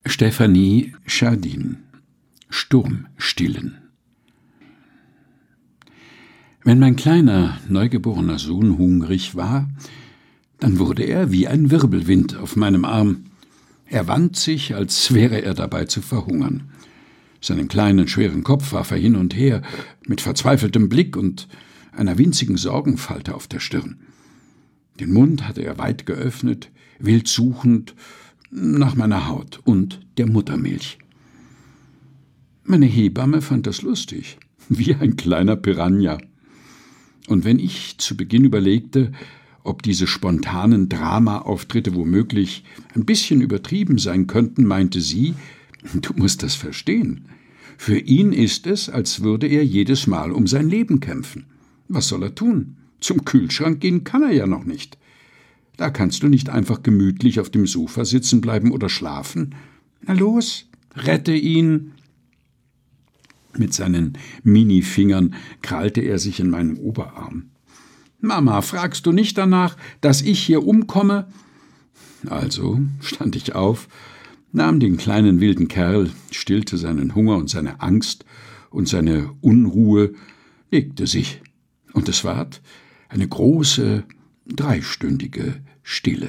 Stefanie Schardin: Sturmstillen. Wenn mein kleiner, neugeborener Sohn hungrig war, dann wurde er wie ein Wirbelwind auf meinem Arm. Er wand sich, als wäre er dabei zu verhungern. Seinen kleinen, schweren Kopf warf er hin und her, mit verzweifeltem Blick und einer winzigen Sorgenfalte auf der Stirn. Den Mund hatte er weit geöffnet, wild suchend nach meiner Haut und der Muttermilch. Meine Hebamme fand das lustig, wie ein kleiner Piranha. Und wenn ich zu Beginn überlegte, ob diese spontanen Drama-Auftritte womöglich ein bisschen übertrieben sein könnten, meinte sie: »Du musst das verstehen. Für ihn ist es, als würde er jedes Mal um sein Leben kämpfen. Was soll er tun? Zum Kühlschrank gehen kann er ja noch nicht. Da kannst du nicht einfach gemütlich auf dem Sofa sitzen bleiben oder schlafen. Na los, rette ihn!« Mit seinen Minifingern krallte er sich in meinen Oberarm. »Mama, fragst du nicht danach, dass ich hier umkomme?« Also stand ich auf, nahm den kleinen wilden Kerl, stillte seinen Hunger und seine Angst und seine Unruhe, legte sich, und es ward eine große, 3-stündige Stille.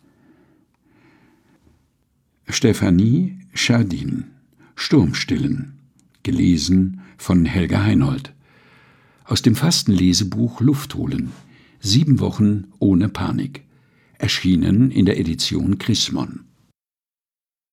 Stefanie Schardin: Sturmstillen. Gelesen von Helga Heinold. Aus dem Fastenlesebuch Luft holen. 7 Wochen ohne Panik. Erschienen in der Edition Chrismon.